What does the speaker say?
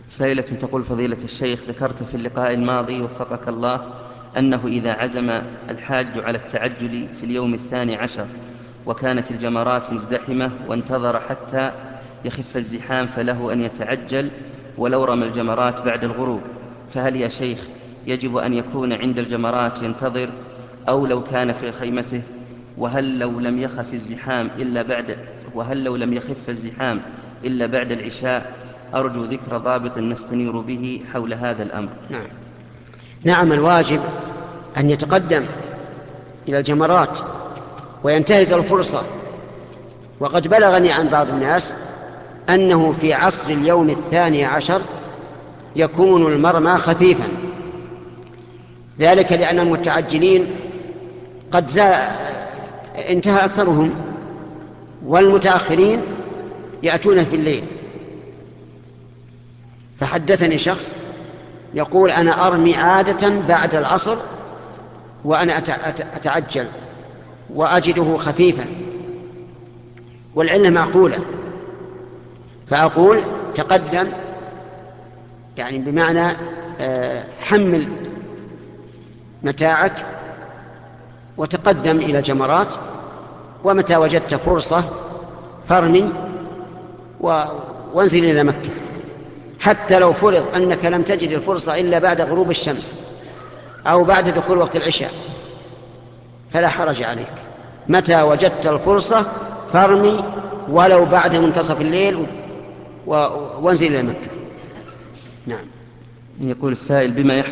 سائلة تقول: فضيلة الشيخ، ذكرت في اللقاء الماضي وفقك الله أنه إذا عزم الحاج على التعجل في اليوم 12 وكانت الجمرات مزدحمة وانتظر حتى يخف الزحام فله أن يتعجل ولو رمى الجمرات بعد الغروب، فهل يا شيخ يجب أن يكون عند الجمرات ينتظر أو لو كان في خيمته؟ وهل لو لم يخف الزحام إلا بعد العشاء؟ أرجو ذكر ضابط نستنير به حول هذا الأمر. نعم، الواجب أن يتقدم إلى الجمرات وينتهز الفرصة. وقد بلغني عن بعض الناس أنه في عصر اليوم 12 يكون المرمى خفيفا، ذلك لأن المتعجلين قد انتهى أكثرهم، والمتأخرين يأتون في الليل. فحدثني شخص يقول: أنا أرمي عادة بعد العصر وأنا أتعجل وأجده خفيفا، والعلة معقولة. فأقول: تقدم، يعني بمعنى حمل متاعك وتقدم إلى الجمرات، ومتى وجدت فرصة فارمي وانزل إلى مكة، حتى لو فرض أنك لم تجد الفرصة إلا بعد غروب الشمس أو بعد دخول وقت العشاء فلا حرج عليك. متى وجدت الفرصة فارمي ولو بعد منتصف الليل وانزل إلى مكة. نعم. يقول السائل: بما يحصل